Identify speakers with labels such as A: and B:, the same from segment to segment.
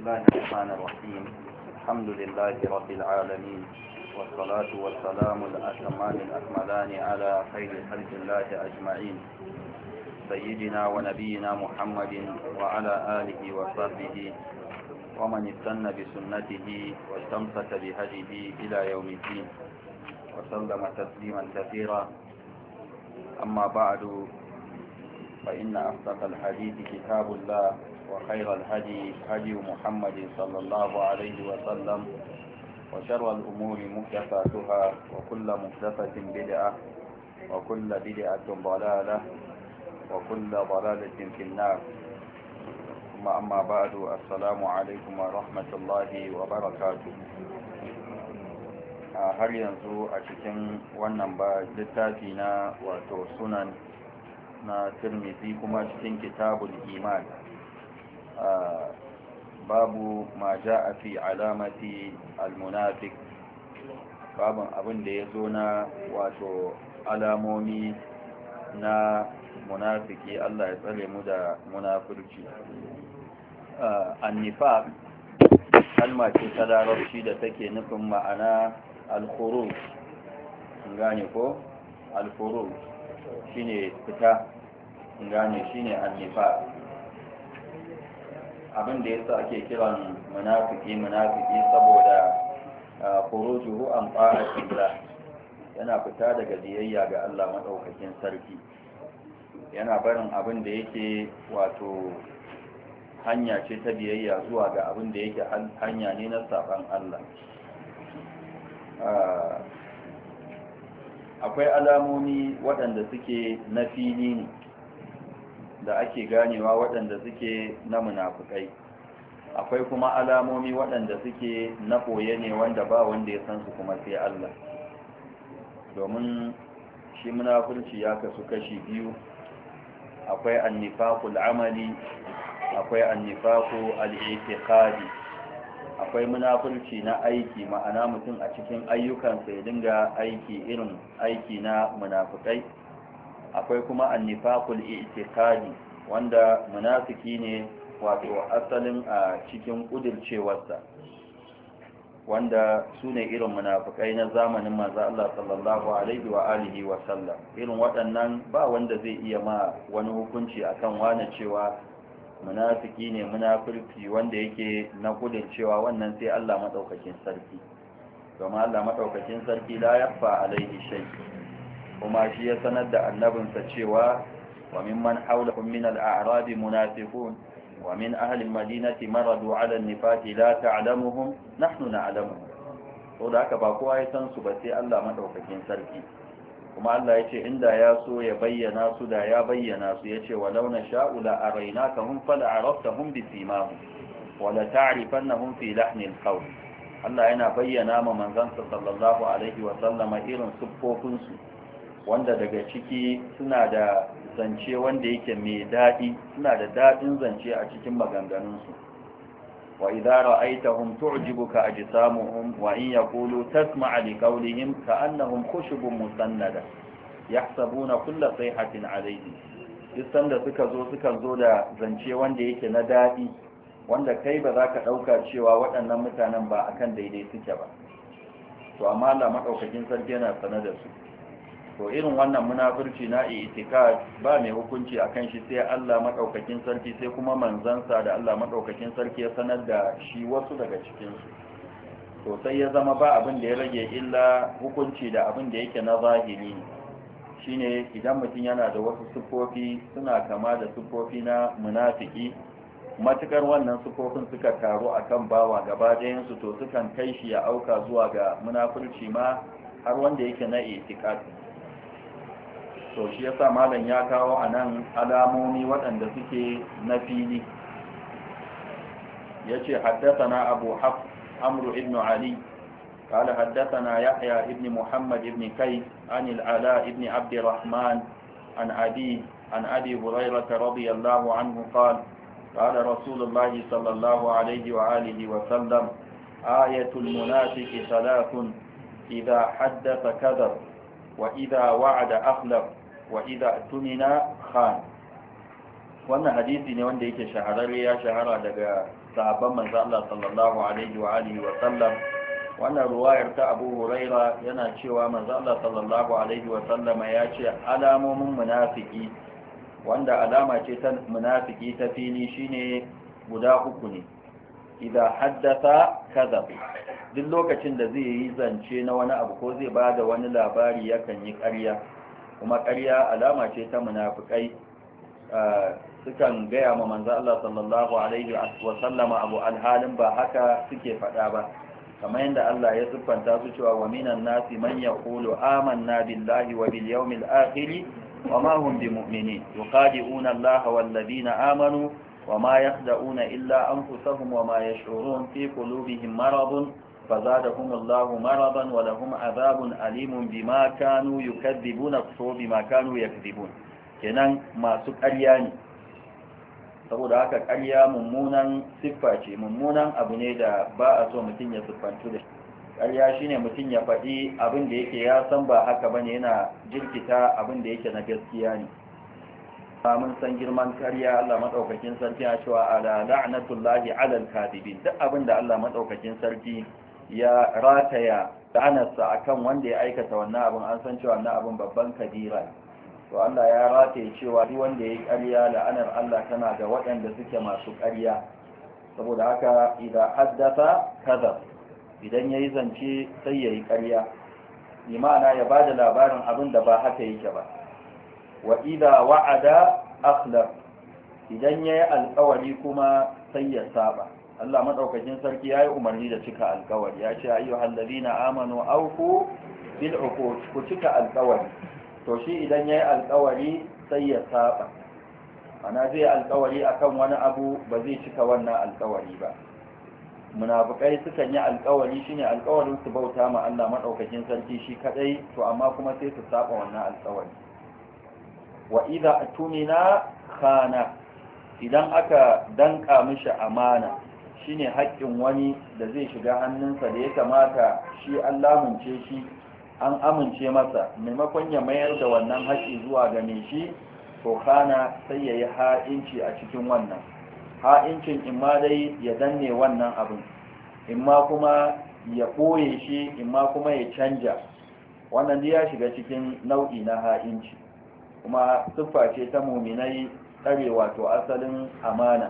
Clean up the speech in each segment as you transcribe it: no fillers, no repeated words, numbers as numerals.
A: الله الرحمن الرحيم. الحمد لله رب العالمين، والصلاة والسلام الأتمان الأكملان على خير خلق الله أجمعين، سيدنا ونبينا محمد وعلى آله وصحبه ومن استنى بسنته واستمسك بهديه إلى يوم الدين، وسلم تسليما كثيرا. أما بعد، فإن أصدق الحديث كتاب الله، وخير الهدي هدي محمد صلى الله عليه وسلم، وشر الأمور محدثاتها، وكل محدثة بدعة، وكل بدعة ضلالة، وكل ضلالة في النار. ثم أما بعد، السلام عليكم ورحمة الله وبركاته. har yanzu a cikin wannan littafi na wato sunan na Tirmidhi, kuma cikin kitabul iman, babu ma ja'a fi alamati almunafiq, babun abin da yazo na wato alamomi na munafiki. Allah ya tsare mu da munafurci. Annifaq kalma ce ta larabci da take nufin ma'ana al-khuruj. gane ko al-khuruj shine fita, gane shine annifaq. abin da yasa ake kiran munafiki saboda khurujuhu an ta'atillah, yana fita daga biyayya ga Allah madaukakin sarki, yana barin abin da yake wato hanya ce ta biyayya zuwa ga abin da yake hanya ne na saban Allah. Akwai alamomi waɗanda suke na fili ne da ake ganewa, waɗanda suke na munafukai. Akwai kuma alamomi waɗanda suke na ɓoye ne, wanda ba wanda ya san su kuma sai Allah. Domin shi munafurci ya kasu kashi biyu. Akwai annifaqul amali, akwai annifaqu al-i'tiqadi. Akwai munafurci na aiki, ma'ana mutum a cikin ayyukansa ya dinga aiki irin aiki na munafukai. Akwai kuma annifaqul i'tiqadi, wanda munafiki ne wato asalin a cikin kudircewarsa, wanda su ne irin munafukai na zamanin manzo Allah sallallahu alaihi wa alihi wa sallam. Irin waɗannan ba wanda zai iya ma wani hukunci akan wane cewa munafiki ne, munafurci wanda yake na kudircewa, wannan sai Allah madaukakin sarki. Domin Allah madaukakin sarki la yakhfa alaihi shay, kuma shi ya sanar da annabinsa cewa wa mimman hawlakum min al-a'rab munafiqun wa min ahli al-madinati maradu 'ala an-nifaqi la ta'lamuhum nahnu na'lamuhum. to da haka ba kowa ya san su ba sai Allah madaukakin sarki. kuma Allah ya ce inda ya so ya bayyana su da ya bayyana su. Ya ce walau nasha'u la araynakahum fala araftahum bi simahum wa la ta'rifannahum fi lahnil qawl. Allah yana bayyana ma manzansa sallallahu alaihi wa sallama irin siffofin su, wanda daga ciki suna da zance wanda yake mai daɗi, suna da daɗin zance a cikin maganganunsu. wa idza ra'aytahum tu'jibuka ajsamuhum wa in yaqulu tasma' li qawlihim ka'annahum khushubun musannada yahsabuna kulla sayhatin alayhi. duk sanda suka zo da zance wanda yake na daɗi, wanda kai ba za ka ɗauka cewa waɗannan mutanen ba akan daidai suke ba, to amma Allah madaukakin sarki yana sanar da su. to irin wannan munafurci na i'tikad ba mai hukunci akan shi sai Allah madaukakin sarki, sai kuma manzansa da Allah madaukakin sarki ya sanar da shi wasu daga cikin su. to sai ya zama ba abin da ya rage illa hukunci da abin da yake na zahiri ne. shine idan mutum yana da wasu siffofi suna kama da siffofi na munafiki, matukar wannan siffofin suka taru akan bawa gaba ɗayan su, to sukan kai shi ya auka zuwa ga munafurci ma har wanda yake na i'tikad. to shi yasa malam ya kawo anan alamomi waɗanda suke na fili. yace haddathana Abu Hafs Amr ibn Ali قال حدثنا يحيى ابن محمد ابن كيس عن العلاء ابن عبد الرحمن عن أبي هريرة رضي الله عنه قال قال رسول الله صلى الله عليه وآله وسلم آية المنافق ثلاث إذا حدث كذب وإذا وعد أخلف وإذا اؤتمن خان. wannan hadisi ne wanda yake shahararre, ya shahara daga sahabban manzo Allah sallallahu alaihi wa alihi wa sallam. Wannan ruwayar ta Abu Huraira yana cewa manzo Allah sallallahu alaihi wa sallama ya ce alamomin munafiki, wanda alama ce ta munafiki ta fili shine guda uku ne. Idza haddatha kadhab, duk lokacin da zai yi zance na wani abu ko zai bada wani labari yakan yi ƙarya, kuma ƙarya alama ce ta munafikai. Sukan gaya ma manzo Allah sallallahu alaihi wa sallama abu alhalin ba haka suke faɗa ba, kamar yadda Allah ya siffanta su cewa wa minan nasi man yaqulu amanna billahi wa bil yawmil akhir wa ma hum bimu'minin yuqadi'una Allah wal ladina amanu wa ma yakhda'una illa anfusahum wa ma yash'urun fi qulubihim maradun fazadahum Allah maradan wa lahum adhabun alimun bima kanu yukadzibuna bima kanu yakdzibun. Kenan masu ƙarya ne, saboda haka ƙarya mummunan siffa ce, mummunan abu ne da ba a so mutum ya siffantu da shi. Ƙarya shine mutum ya faɗi abin da yake ya san ba haka bane, yana jirkita abin da yake na gaskiya ne. Mun san girman ƙarya. Allah madaukakin sarki ya cewa ala la'natullahi alal kadibin, duk abin da Allah madaukakin sarki ya rataya la'anarsa akan wanda ya aikata wannan abin, an san cewa wannan abin babban kabira ne. To Allah ya rataye cewa duk wanda ya yi ƙarya la'anar Allah tana ga waɗanda suke masu ƙarya. Saboda haka idan haddasa kadhab, idan yayi zance sai yayi ƙarya, imana ya bada labarin abin da ba haka yake ba. Wa idza wa'ada akhlaf, idan yayi alƙawari kuma sai ya saba. Allah madaukakin sarki yayi umarni da cika alƙawari, ya ce ayyuhal ladina amanu awfu bil uqud, ku cika alƙawari. To shi idan ya yi alkawari sai ya saba, ana zai alkawari akan wani abu ba zai cika wannan alkawari ba. Munafikai sukan yi alkawari, shine alkawarin su bauta ma Allah madaukakin sarki shi kadai, to amma kuma sai su saba wannan alkawari. Wa idza atumina khana, idan aka danka mishi amana, shine haƙƙin wani da zai shiga hannunsa da ya kamata shi Allah munce shi, an amince masa, maimakon ya mayar da wannan haƙi zuwa ga mai shi, to kana sai ya yi ha'inci a cikin wannan ha'incin, imma dai ya danne wannan abin, imma kuma ya ɓoye shi, imma kuma ya canja. Wannan dai ya shiga cikin nau'i na ha'inci, kuma siffa ce ta muminai tsare wato asalin amana,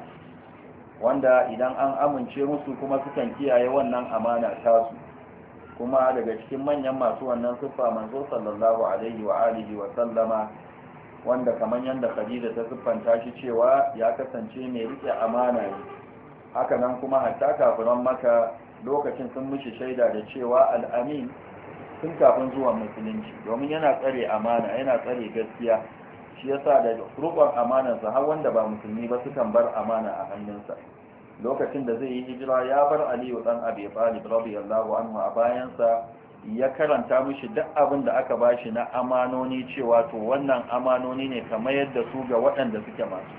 A: wanda idan an amince musu kuma sukan kiyaye wannan amana tasu. Kuma daga cikin manyan masu wannan siffa manzo sallallahu alaihi wa alihi wa sallama, wanda kamar yanda Khadija ta siffanta shi cewa ya kasance mai rike amana ne. Haka nan kuma hatta kafiran Makka lokacin sun mishi shaida da cewa al-amin tun kafin zuwan musulunci, domin yana tsare amana, yana tsare gaskiya. Shi yasa da rukun amanarsa har wanda ba musulmi ba sukan bar amana a hannunsa. Lokacin da zai yi hijira ya bar Aliyu dan Abi Talib radiyallahu anhu a bayansa, ya karanta mishi duk abin da aka bashi na amanoni, cewa to wannan amanoni ne kamar yadda su ga waɗanda suke masu.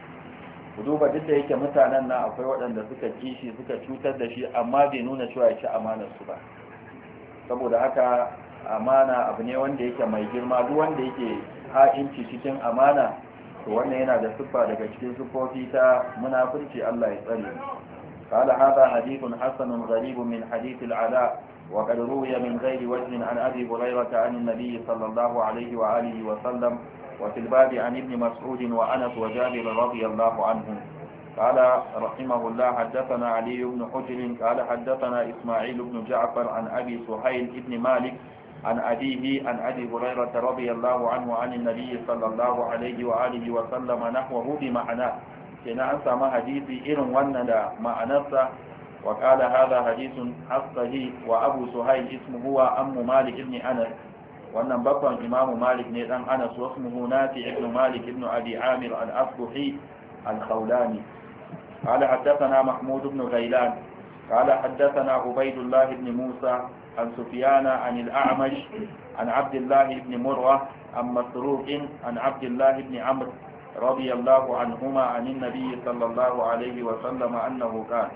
A: Ku duba, duk da yake mutanen nan akwai waɗanda suka kishi suka cutar da shi, amma bai nuna cewa ya ci amanar su ba. Saboda haka amana abu ne wanda yake mai girma, duk wanda yake ha'inci cikin amana, to wannan yana da siffa daga cikin siffofi ta munafurci. Allah ya tsare. قال هذا حديث حسن غريب من حديث العلاء وقد روي من غير وجه عن أبي هريرة عن النبي صلى الله عليه وآله وسلم وفي الباب عن ابن مسعود وأنس وجابر رضي الله عنهم. قال رحمه الله حدثنا علي بن حجر قال حدثنا إسماعيل بن جعفر عن أبي سهيل بن مالك عن أبيه عن أبي هريرة رضي الله عنه عن النبي صلى الله عليه وآله وسلم نحوه بمعناه. كنا أنسى ما حديثي إرن وندا معنسة. وقال هذا حديث حصه وأبو سهيل اسمه هو أم مالك بن أنس، وأن بطن إمام مالك بن أنس واسمه نافع بن مالك بن أبي عامر الأصبحي الخولاني. قال حدثنا محمود بن غيلان قال حدثنا عبيد الله بن موسى عن سفيان عن الأعمش عن عبد الله بن مرة عن مسروق عن عبد الله بن عمرو رضي الله عنهما عن النبي صلى الله عليه وسلم أنه قال: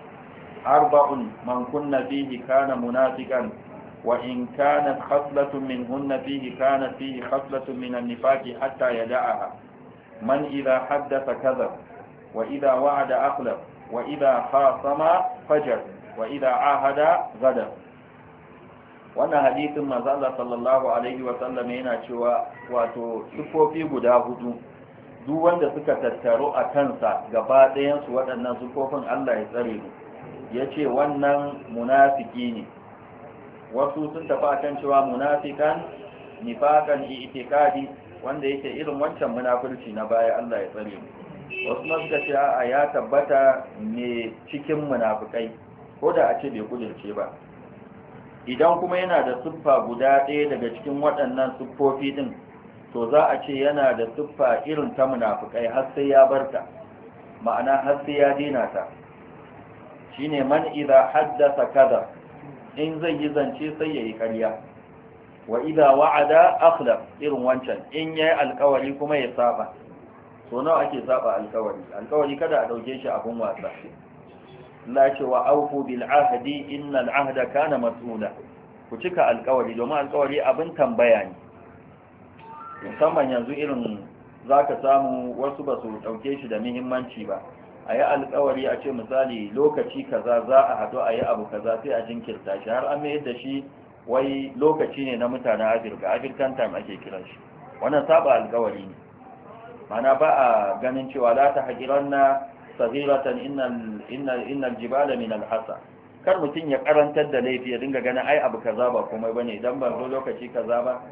A: 4 من كن فيه كان منافقا وإن كانت خصلة منهن فيه كانت فيه خصلة من النفاق حتى يدعها: من إذا حدث كذب وإذا وعد أخلف wa idha khasama fajar wa idha ahada ghadar. Wannan hadisin manzo Allah sallallahu alaihi wa sallam yana cewa wato sifofi guda hudu duk wanda suka tattaro a kansa gaba ɗayan su waɗannan sifofin Allah ya tsare mu, yace wannan munafiki ne. Wasu sun tafi akan cewa munafikan nifaqan i'tiqadi, wanda yake irin wancan munafurci na baya, Allah ya tsare mu. Wasu ma suka ce a ya tabbata ne cikin munafikai ko da a ce bai kudirce ba. Idan kuma yana da siffa guda ɗaya daga cikin waɗannan siffofi din, to za a ce yana da siffa irin ta munafikai har sai ya barta, ma'ana har sai ya dina ta. Shine man idza haddasa kaza, in zai yi zance sai yayi ƙarya, wa idza wa'ada akhlaf, irin wancan in yayi alƙawari kuma ya saba. So nawa ake saba alƙawari kada a dauke shi abun wasa. Allah ce wa aufu bil ahdi innal ahda kana mas'ula, ku cika alƙawari domin alƙawari abin tambaya ne. Musamman yanzu irin zaka samu wasu ba su dauke shi da muhimmanci ba, a yi alƙawari a ce misali lokaci kaza za a haɗu a yi abu kaza sai a jinkirta shi har an mayar da shi wai lokaci ne na mutanen African time ake kiran shi. Wannan saba alƙawari ne, mana ba a ganin cewa la ta haƙiranna sagiratan innal jibala min al-hasa. Kar mutum ya karantar da laifi ya dinga ganin ai abu kaza ba komai bane idan ban zo lokaci kaza ba.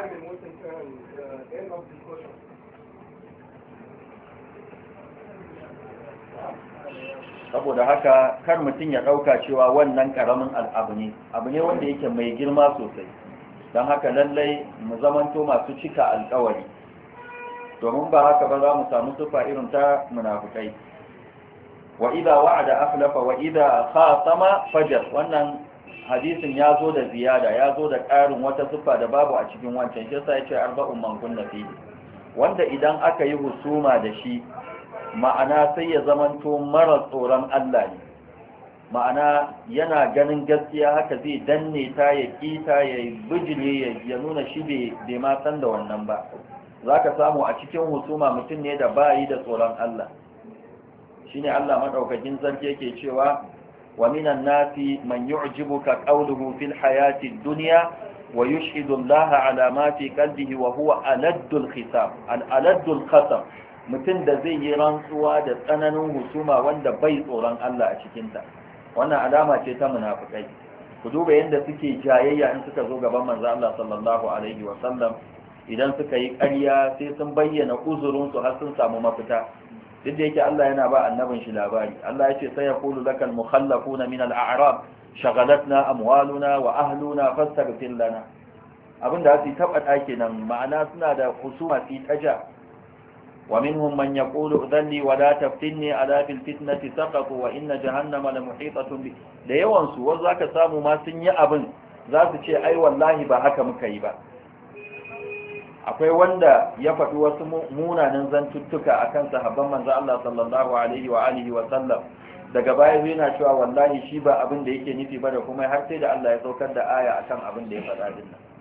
A: Saboda haka kar mutum ya dauka cewa wannan karamin abu ne wanda yake mai girma sosai. Don haka lallai mu zamanto masu cika alƙawari, domin ba haka ba za mu samu sufa irin ta munafikai. Wa idha wa'ada akhlafa wa idha khasama fajar. Wannan hadisin ya zo da ziyada, ya zo da ƙarin wata sufa da babu a cikin wancan, shi yasa yace arba'un man kunna fi, wanda idan aka yi husuma da shi ma'ana sai ya zamanto mara tsoron Allah ne, ma'ana yana ganin gaskiya haka zai danne ta ya kita ya bijile ya nuna shi bai ma san da wannan ba. Zaka samu a cikin husuma mutum ne da bayi da tsoron Allah. Shine Allah madaukakin sarki yake cewa wa minan nasi man yu'jibuka qawluhu fil hayati dunya wa yushhidu Allah ala ma fi qalbihi wa huwa aladdul khisam. Aladdul khasam, mutum da zai yi rantsuwa da tsananin husuma wanda bai tsoron Allah a cikin ta. Wannan alama ce ta munafikai. Ku duba yanda suke jayayya in suka zo gaban manzo Allah sallallahu alaihi wa sallam, idan suka yi ƙarya sai sun bayyana uzurin su har sun samu mafita. Duk da yake Allah yana ba annabin shi labari. Allah ya ce sai yaqulu lakal mukhallafuna min al-a'rab shaghalatna amwaluna wa ahluna fastaghfir lana. Abinda su taba dake nan, ma'ana suna da husuma fi taja. Wa minhum man yaqulu dhalli wa la taftinni ala fil fitnati saqatu wa inna jahannama la muhitatun bi. Da yawan su wanda zaka samu ma sun yi abin, za su ce ai wallahi ba haka muka yi ba. Akwai wanda ya faɗi wasu munanan zantuttuka akan sahabban manzo Allah sallallahu alaihi wa alihi wa sallam, daga baya yana cewa wallahi shi ba abin da yake nufi ba, da kuma har sai da Allah ya saukar da aya akan abin da ya faɗa din nan.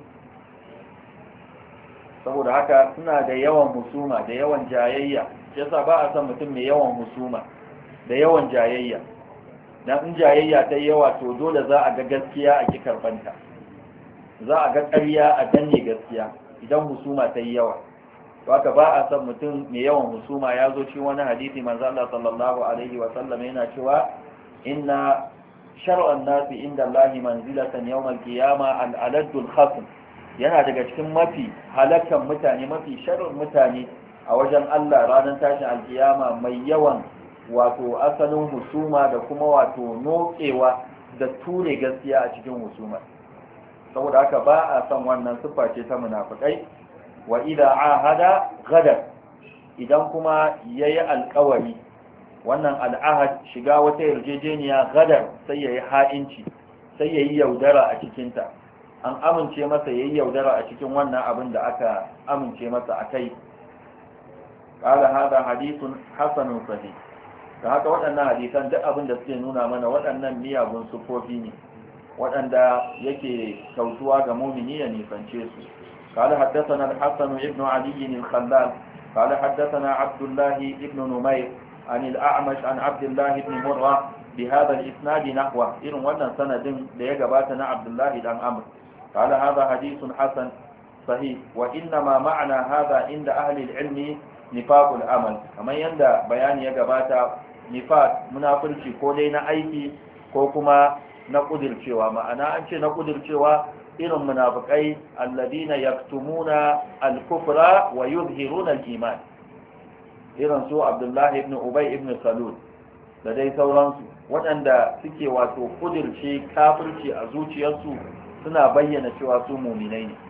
A: Saboda haka suna da yawan husuma da yawan jayayya, yasa ba a san mutum mai yawan husuma da yawan jayayya. Dan in jayayya ta yawa to dole za a ga gaskiya a ki karbanta, za a ga ƙarya a danne gaskiya idan husuma ta yi yawa. To haka ba a san mutum mai yawan husuma. Ya zo cikin wani hadisi manzo Allah sallallahu alaihi wa sallam yana cewa inna shar'an nasi inda Allah manzilatan yawm al-qiyama al-aladul khasm. Yana daga cikin mafi halakan mutane, mafi sharrin mutane a wajen Allah ranar tashin alkiyama mai yawan wato asalin husuma da kuma wato nokewa da ture gaskiya a cikin husuma. Saboda haka ba a san wannan siffa ce ta munafikai. Wa idha ahada ghadar, idan kuma yayi alƙawari, wannan al'ahad shiga wata yarjejeniya, ghadar sai yayi ha'inci, sai yayi yaudara a cikin ta. An amince masa yayi yaudara a cikin wannan abin da aka amince masa akai. Qala hada hadithun hasanun sahih. Da haka waɗannan hadisan duk abin da suke nuna mana waɗannan miyagun sufofi ne waɗanda yake kautuwa ga mumini ya nisance su. قال حدثنا الحسن ابن علي الخلال قال حدثنا عبد الله ابن نمير عن الأعمش عن عبد الله بن مرة بهذا الإسناد نحوه إن ولن سند ليقباتنا عبد الله بن عمرو قال هذا حديث حسن صحيح وإنما معنى هذا عند أهل العلم نفاق العمل كما يندى بيان يقباتا نفاق منافرشي كولين أيكي كوكما نقدر شوى معنى أنت نقدر شوى إن منافقين الذين يكتمون الكفر ويظهرون الإيمان irin su Abdullahi ibn Ubay ibn Salul da dai sauransu waɗanda suke wato kudirce kafirci a zuciyarsu suna bayyana cewa su mu'minai ne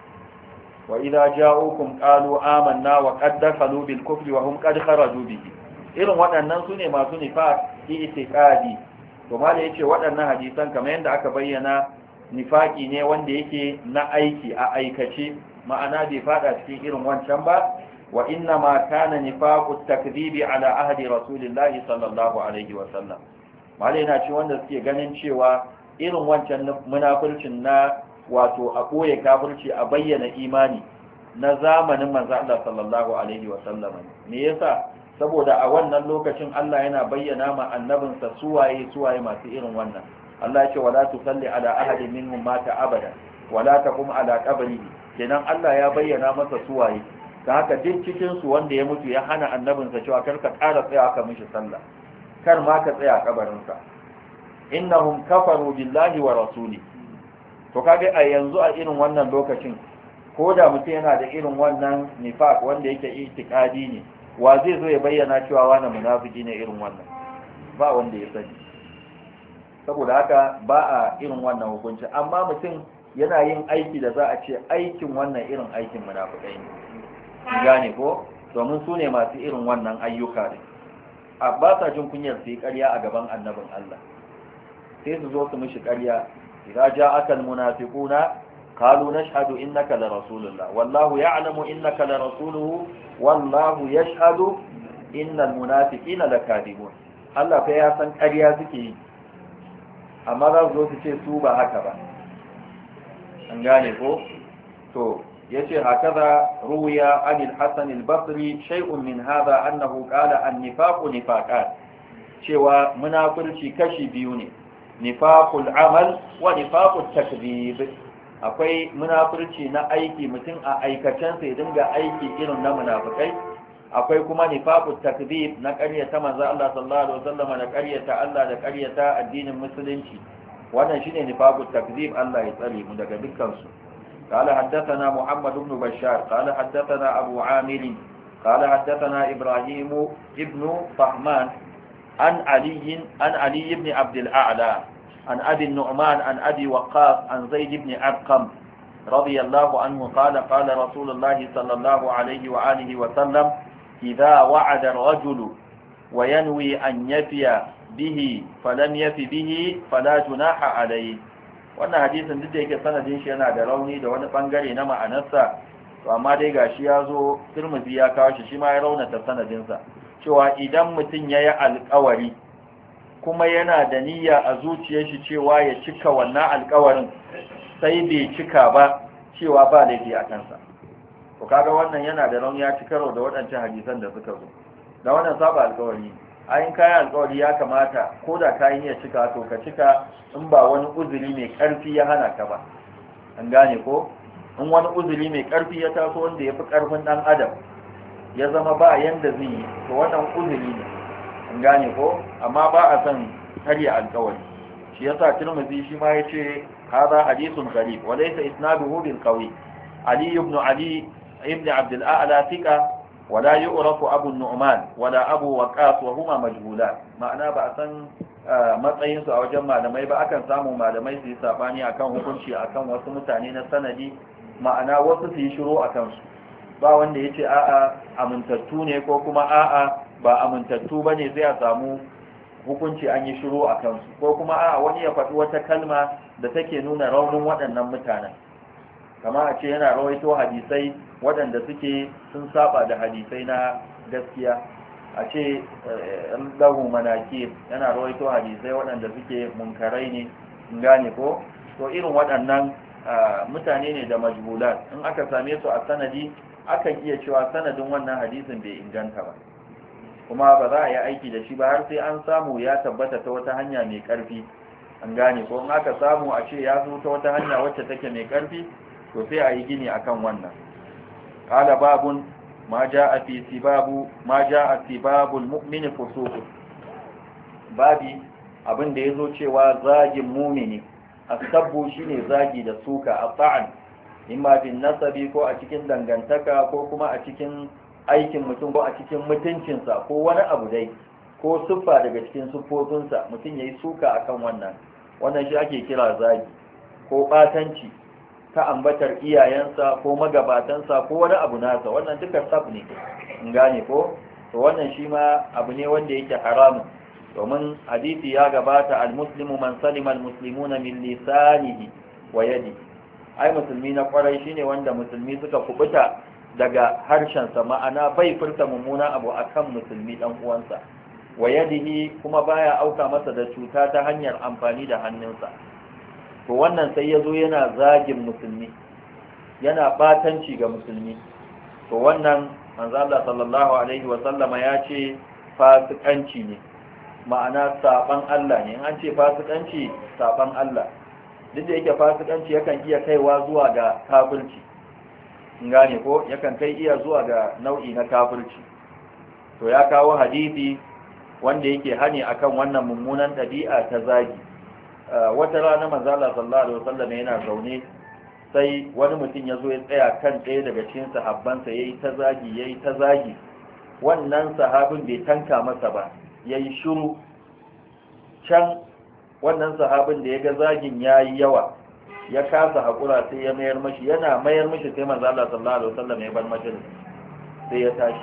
A: wa idza ja'ukum qalu amanna wa qad dakhalu bil kufri wa hum qad kharaju bihi irin waɗannan sune masu nifaq i'tiqadi to malai yace waɗannan hadisan kamar yadda aka bayyana nifaqi ne wanda yake na aiki a aikace ma'ana bai fada cikin irin wancan ba وإنما كان نفاق التكذيب على عهد رسول الله صلى الله عليه وسلم malena ce wanda suke ganin cewa irin wancan munafircin na wato a koye kafirci a bayyana imani na zamanin manzo Allah sallallahu alaihi wasallam me yasa saboda a wannan lokacin Allah yana bayyana ma annabinsa suwaye masu irin wannan Allah ya ce wala tusalli ala ahadin minhum mata abada wala taqum ala qabrihi kenan Allah ya bayyana masa suwaye ta haka duk cikinsu wanda ya mutu ya hana annabinsa cewa kar ka ƙara tsaya ka mishi sallah kar ma ka tsaya kabarinsa innahum kafaru billahi wa rasuli to kage a yanzu a irin wannan lokacin ko da mutum yana da irin wannan nifaq wanda yake itikadi ne wa zai zo ya bayyana cewa wani munafiki ne irin wannan ba wanda ya sani saboda haka ba a irin wannan hukunci amma mutum yana yin aiki da za a ce aikin wannan irin aikin munafikai ne gane ko domin su ne masu irin wannan ayyuka ne a ba sa jin kunyar su yi ƙarya a gaban annabin Allah sai su zo su mishi ƙarya idza ja'aka almunafiquna qalu nashhadu innaka la rasulullah wallahu ya'lamu innaka la rasuluhu wallahu yashhadu innal munafiqina lakadibun Allah fa ya san ƙarya suke yi amma za su zo su ce su ba haka ba an gane ko to yace hakaza ruwiya anil hasan al-basri shay'un min hadha annahu qala an-nifaqu nifaqat cewa munafirci kashi biyu ne nifaqul amal wa nifaqut takdhib akwai munafirci na aiki mutum a aikacen sai dinga aiki irin na munafikai akwai kuma nifaqut takdhib na ƙaryata manzo Allah sallallahu alaihi wasallam da ƙaryata Allah da ƙaryata addinin musulunci wannan shine nifaqut takdhib Allah ya tsare mu daga dukkan su قال حدثنا محمد بن بشار قال حدثنا أبو عامر قال حدثنا إبراهيم ابن طهمان عن علي بن عبد الأعلى عن أبي النعمان عن أبي وقاص عن زيد بن أرقم رضي الله عنه قال قال رسول الله صلى الله عليه وآله وسلم إذا وعد الرجل وينوي أن يفي به فلم يفي به فلا جناح عليه wannan hadisin duk da yake sanadin shi yana da rauni da wani bangare na ma'anarsa to amma dai gashi ya zo Tirmidhi ya kawo shi ma ya raunata sanadinsa cewa idan mutum ya yi alkawari kuma yana da niyya a zuciyar shi cewa ya cika wannan alkawarin sai bai cika ba cewa ba laifi a kansa to kaga wannan yana da rauni ya ci karo da waɗancan hadisan da suka zo da wannan saba alkawari ayin kayan alkawari ya kamata ko da kayan ya cika to ka cika in ba wani uzuri mai karfi ya hana ka ba an gane ko in wani uzuri mai karfi ya taso wanda ya fi karfin dan adam ya zama ba yanda zai yi to wannan uzuri ne an gane ko amma ba a san karya alkawari shi yasa Tirmidhi shi ma yace hadha hadithun gharib wa laysa isnaduhu bil qawi Ali ibn Abd al-A'la thiqa ولا يعرف أبو النعمان ولا أبو وقاص وهما مجهولان ma'ana ba a san matsayin su a wajen malamai ba akan samu malamai su yi sabani akan hukunci akan wasu mutane na sanadi ma'ana wasu su yi shiru akan su ba wanda yace a'a amintattu ne ko kuma a'a ba amintattu bane sai a samu hukunci an yi shiru akan su ko kuma a'a wani ya faɗi wata kalma da take nuna raunin waɗannan mutanen kama a ce yana rawaito hadisai waɗanda suke sun saba da hadisai na gaskiya a ce lahu manakir yana rawaito hadisai waɗanda suke munkarai ne in gane ko to irin waɗannan mutane ne da majhulat in aka same su a sanadi akan iya cewa sanadin wannan hadisin bai inganta ba kuma ba za a yi aiki da shi ba har sai an samu ya tabbata ta wata hanya mai ƙarfi. An gane ko in aka samu a ce ya zo ta wata hanya wacce take mai ƙarfi, to sai a yi gini akan wannan. qala babun ma jaa fi sibabul mu'mini fusuq. babi abin da yazo cewa zagin mu'mini, asabbu shine zagi da suka, at'an imma bin nasabi ko a cikin dangantaka ko kuma a cikin aikin mutum ko a cikin mutuncinsa ko wani abu dai ko siffa daga cikin siffofinsa mutum yayi suka akan wannan shi ake kira zagi, ko batanci ta ambatar iyayensa ko magabatansa ko wani abu nasa, wannan duka sab ne. In gane ko to wannan shi ma abu ne wanda yake haramun, domin hadisi ya gabata al-muslimu man salima al-muslimuna min lisanihi wa yadihi. ai musulmi na kwarai shine wanda musulmi suka kubuta daga harshensa, ma'ana bai furta mummuna abu akan musulmi dan uwansa, wa yadihi kuma baya auka masa da cuta ta hanyar amfani da hannunsa. to wannan sai yazo yana zagin musulmi, yana batanci ga musulmi, to wannan manzo Allah sallallahu alaihi wa sallama ya ce fasikanci ne, ma'ana saban Allah ne. an ce fasikanci saban Allah, duk da yake fasikanci yakan iya kaiwa zuwa ga kafirci, gane ko yakan kai iya zuwa ga nau'i na kafirci. to ya kawo hadisi wanda yake hani akan wannan mummunan dabi'a ta zagi. wata rana manzo Allah sallallahu alaihi wasallam yana zaune, sai wani mutum ya zo ya tsaya kan ɗaya daga cikin sahabbansa, yayi ta zagi wannan sahabin bai tanka masa ba, yayi shiru. can wannan sahabin da ya ga zagin ya yi yawa, ya kasa haƙura, sai ya mayar mashi, yana mayar mashi sai manzo Allah sallallahu alaihi wasallam ya bar majalis, sai ya tashi.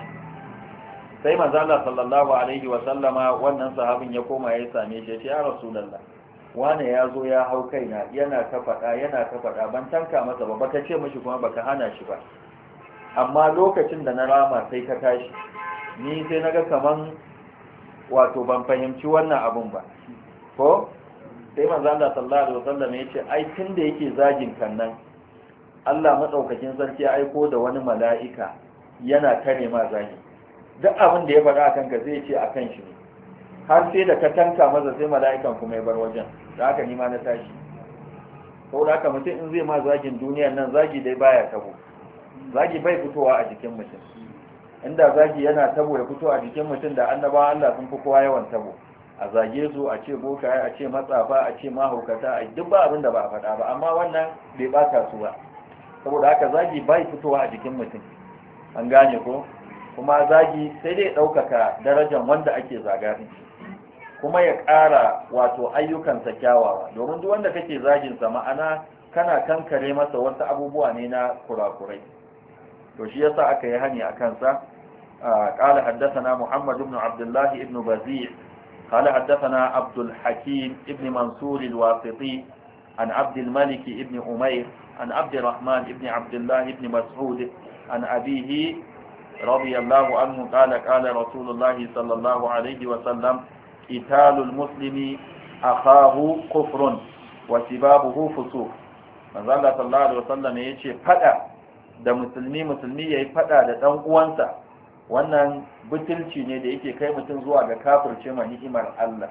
A: sai manzo Allah sallallahu alaihi wasallama wannan sahabin ya koma ya same shi, ya ce ya rasulullah, wane ya zo ya hau kaina yana ta faɗa ban tanka masa ba, baka ce mashi kuma baka hana shi ba, amma lokacin da na rama sai ka tashi, ni sai naga kaman wato ban fahimci wannan abun ba ko. sai manzo Allah sallallahu alaihi wasallam ya ce ai tunda yake zagin kannan, Allah madaukakin sarki ya aiko da wani mala'ika yana kare ma zagi, duk abin da ya faɗa akan ka zai ce akan shi ne, har sai da ka tanka masa sai mala'ikan kuma ya bar wajen. da haka ni ma na tashi. saboda haka mutum in zai ma zagin duniyar nan, zagi dai baya tabo, zagi bai fitowa a jikin mutum. inda zagi yana tabo ya fito a jikin mutum, da annabawa Allah sun fi kowa yawan tabo, a zage su, a ce bokaye, a ce matsafa, a ce mahaukata, a duk ba abin da ba a faɗa ba, amma wannan bai bata su ba. saboda haka zagi bai fitowa a jikin mutum, an gane ko. kuma zagi sai dai ɗaukaka darajar wanda ake zaga, kuma ya ƙara wato ayyukansa kyawawa, domin duk wanda kake zaginsa ma'ana kana kankare masa wasu abubuwa ne na kurakurai. to shi yasa aka yi hani a kansa. قال حدثنا محمد بن عبد الله بن بزيع قال حدثنا عبد الحكيم بن منصور الواسطي عن عبد الملك بن أمير عن عبد الرحمن بن عبد الله بن مسعود عن أبيه رضي الله عنه قال قال رسول الله صلى الله عليه وسلم قتال المسلم أخاه كفر وسبابه فسوق. manzo Allah sallallahu alaihi wasallam yace fada da musulmi yayi fada da dan uwansa, wannan butulci ne da yake kai mutum zuwa ga kafirce ma ni'imar Allah.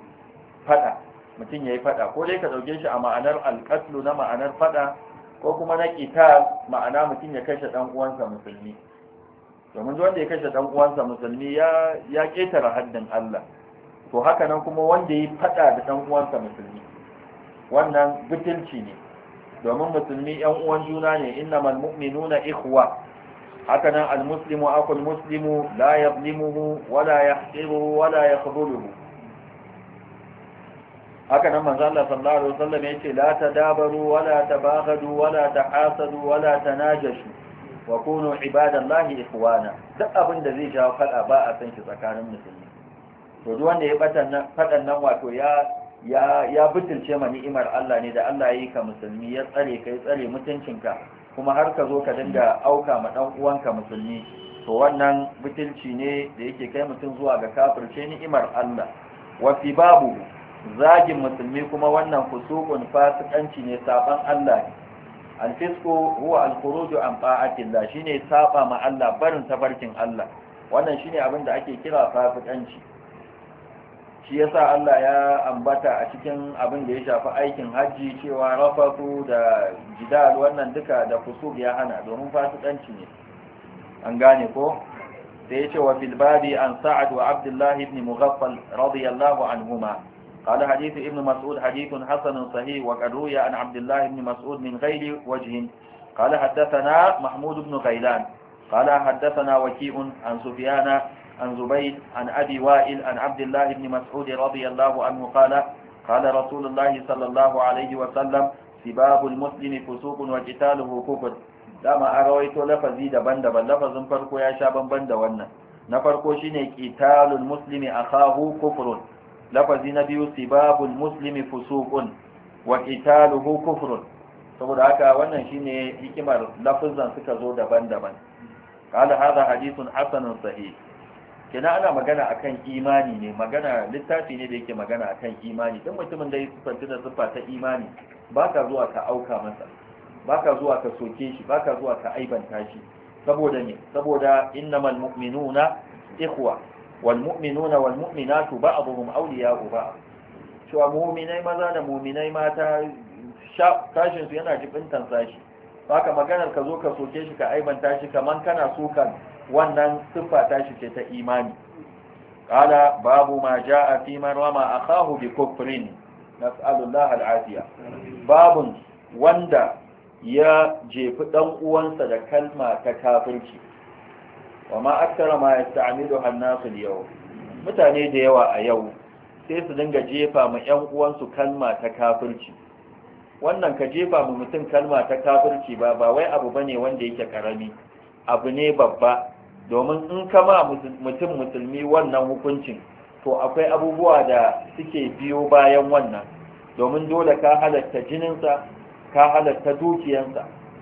A: fada mutum yayi fada, ko dai ka dauke shi a ma'anar alqatlu na ma'anar fada, ko kuma na qital ma'ana mutum ya kashe dan uwansa musulmi. domin wanda ya kashe dan uwansa musulmi ya ketara haddin Allah. to haka nan kuma wanda yayi fada da dan uwansa musulmi, wannan butulci ne, domin musulmi yan uwan juna ne, innamal mu'minuna ikhwa. haka nan almuslimu aqul muslimu la yadhlimuhu wa la yahqiruhu wa la yakhdhuluhu. haka nan manzo Allah sallallahu alaihi wasallam yace la tadabaru wa la tabaghadu wa la tahasadu wa la tanajashu wa kunu ibadallahi ikhwana. duk abin da zai jawo fada ba a san shi tsakanin musulmi. to duk wanda ya fadan nan wato ya butulce ma ni'imar Allah ne da Allah ya yi ka musulmi, ya tsare kai, tsare mutuncinka, kuma har ka zo ka dinga auka ma dan uwanka musulmi. to wannan butulci ne da yake kai mutum zuwa ga kafirce ni'imar Allah. wa fi babu zagin musulmi kuma wannan fusuqun fasikanci ne, saban Allah ne. al-fisqu huwa al-khuruju an ta'atillah, shine saba ma Allah, barin tabarkin Allah. wannan shine abin da ake kira fasikanci. shi yasa Allah ya ambata a cikin abin da ya shafi aikin hajji cewa rafatu da jidal wannan duka da fusuk ya hana domin fasikanci ne an gane ko sai ya ce wa fil babi an sa'ad wa abdullah ibn mughaffal radiyallahu anhuma قال حديث ابن مسعود حديث حسن صحيح وقد روي عن عبد الله بن مسعود من غير وجه قال حدثنا محمود بن غيلان قال حدثنا وكيء عن سفيان عن زبيد عن أبي وائل عن عبد الله بن مسعود رضي الله عنه قال رسول الله صلى الله عليه وسلم سباب المسلم فسوق وقتاله كفر dama a rawaito lafazi daban-daban lafazin farko ya sha bamban da wannan na farko shine qitalul muslimi akahu kufrun lafazi na biyu sibabul muslimi fusuqun wa qitaluhu kufrun saboda haka wannan shine hikimar lafazan suka zo daban-daban qala hadha hadithun hasanun sahih kina ana magana akan imani ne magana littafi ne da yake magana akan imani dan mutumin da ya sifanci da sifa ta imani baka zuwa ka auka masa baka zuwa ka soke shi baka zuwa ka aibanta shi saboda ne saboda innamal mu'minuna ikhwa wal mu'minuna wal mu'minatu ba'dhum awliya'u ba'd cewa mu'minai maza da mu'minai mata tashin su yana jibintan sashi baka maganar ka zo ka soke shi ka aibanta shi kaman kana sukan wannan siffa tashi ce ta imani qala babu ma jaa fi man rama akahu bi kufrin nas'alullah al'afiya babun wanda ya jefi dan uwansa da kalma ta kafirci wa ma akthara ma yasta'milu an-nasu al-yawm mutane da yawa a yau sai su dinga jefa ma ƴan uwansu kalma ta kafirci wannan ka jefa ma mutum kalma ta kafirci ba wai abu bane wanda yake karami abu ne babba domin in kama mutum musulmi wannan hukuncin to akwai abubuwa da suke biyo bayan wannan domin dole ka halatta jininsa ka halatta dukiyansa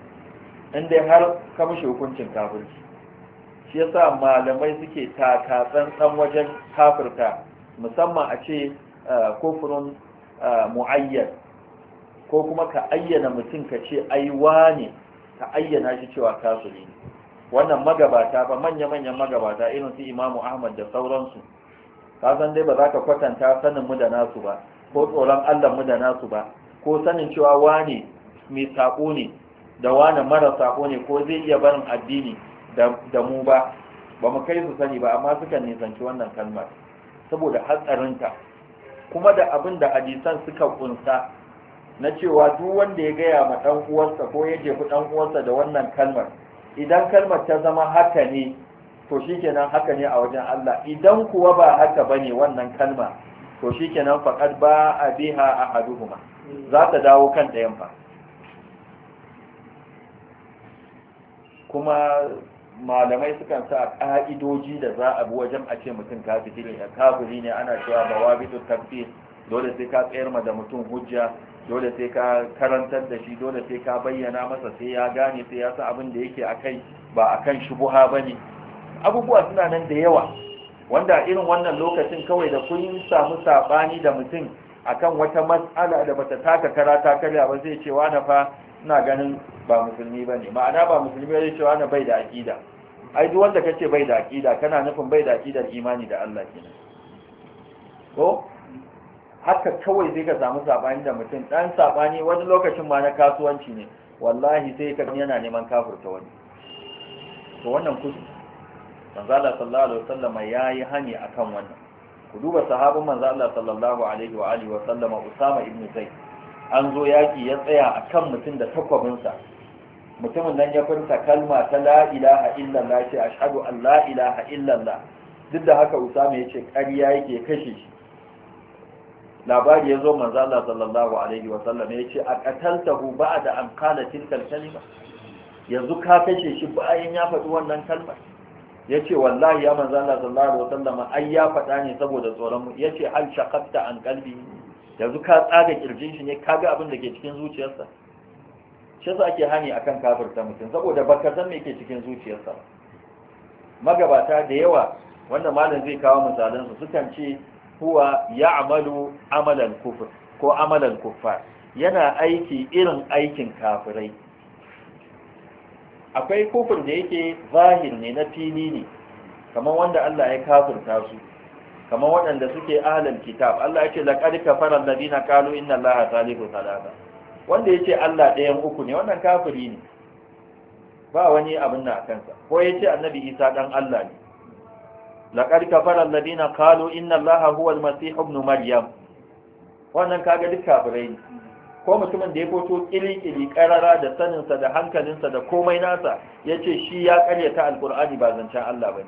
A: inda har ka mishi hukuncin kafirci shi yasa malamai suke taka tsantsan wajen kafirta musamman a ce kufrun mu'ayyan ko kuma ka ayyana mutum ka ce aiwa ne ka ayyana shi cewa kafiri ne wannan magabata ba manya-manyan magabata irin su Imamu Ahmad da sauransu ka san dai ba za ka kwatanta sanin mu da nasu ba ko tsoron Allah mu da nasu ba ko sanin cewa wane mai sako ne da wane mara sako ne ko zai iya barin addini da mu ba mu kai su sani ba amma sukan nisanci wannan kalmar saboda hatsarinta kuma da abin da hadisan suka kunsa na cewa duk wanda ya gaya ma dan uwarsa ko ya jefi dan uwarsa da wannan kalmar idan kalmar ta zama haka ne to shikenan haka ne a wajen Allah idan kuwa ba haka bane wannan kalma to shikenan faqad ba biha ahaduhuma za ta dawo kan ɗayan fa kuma malamai sukan sa ka'idoji da za a bi wajen a ce mutum kafiri ne ana cewa bawabitu takfir dole sai ka tsayar ma da mutum hujja dole sai ka karantar da shi dole sai ka bayyana masa sai ya gane sai ya san abin da yake akai ba akan shubuha bane abubuwa suna nan da yawa wanda irin wannan lokacin kawai da kun samu sabani da mutum akan wata mas'ala da bata taka karata karya ba zai ce wani fa ina ganin ba musulmi bane ma'ana ba musulmi zai ce wani bai da aqida ai duk wanda kace bai da aqida kana nufin bai da aqidar imani da Allah kenan ko haka kawai zai ka samu sabani da mutum dan sabani wani lokacin ma na kasuwanci ne wallahi sai ka yana neman kafirta wani to wannan kusa manzo Allah sallallahu alaihi wasallam yayi hani akan wannan ku duba sahabban manzo Allah sallallahu alaihi wa alihi wasallam Usama ibn Zaid an zo yaki ya tsaya akan mutum da takwabinsa mutumin nan ya furta kalma ta la ilaha illallah ce ashhadu an la ilaha illallah duk da haka Usama yace ƙarya yake kashe shi labari ya zo manzo Allah sallallahu alaihi wa sallam ya ce a qataltahu ba'da an qala tilka kalima yanzu ka kashe shi bayan ya faɗi wannan kalmar yace wallahi ya manzo Allah sallallahu alaihi wa sallam ai ya faɗa ne saboda tsoron mu yace hal shaqatta an qalbi yanzu ka tsaga kirjin shi ne kaga abin da ke cikin zuciyarsa shi yasa ake hani akan kafirta mutum saboda baka san me ke cikin zuciyarsa magabata da yawa wanda malam zai kawo misalan su sukan ce huwa ya'malu amalan kufr ko amalan kuffar yana aiki irin aikin kafirai akwai kufur da yake zahir ne na fili ne kamar wanda Allah ya kafirta su, kamar waɗanda suke ahlul kitab. Allah ya ce laqad kafara alladhina qalu inna allaha thalithu thalatha, wanda yace Allah ɗayan uku ne, wannan kafiri ne, ba wani abin nan akan sa. Ko yace annabi Isa dan Allah ne, laqad kafara alladhina qalu inna allaha huwa al-masih ibn maryam, wannan kaga duk kafirai ne. Ko mutumin da ya fito kili-kili karara da saninsa da hankalinsa da komai nasa ya ce shi ya karyata alkur'ani ba zancen Allah ba ne.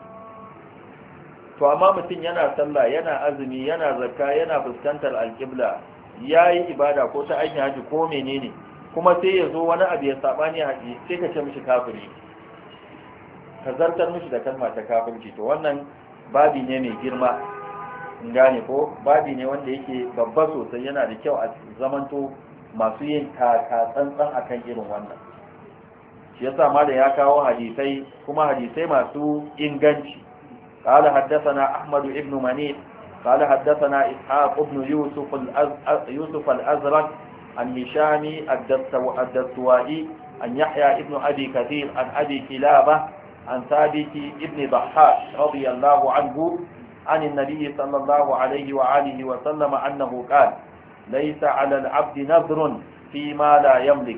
A: To amma mutum yana sallah, yana azumi, yana zakka, yana fuskantar alƙibla, ya yi ibada ko ta aikin haji ko menene, kuma sai ya zo wani abu ya saɓani haji, sai ka ce mishi kafiri, ka zartar mishi da kalma ta kafirci. To wannan babi ne mai girma, in gane ko babi ne wanda yake babba sosai, yana da kyau a zamanto masu yin taka tsantsan akan irin wannan. shi yasa ma da ya kawo hadisai kuma hadisai masu inganci. قال حدثنا أحمد بن منيع قال حدثنا إسحاق بن يوسف الأزرق عن هشام الدستوائي عن يحيى بن أبي كثير عن أبي كلابة عن ثابت بن ضحاك رضي الله عنه عن النبي صلى الله عليه وآله وسلم أنه قال ليس على العبد نذر فيما لا يملك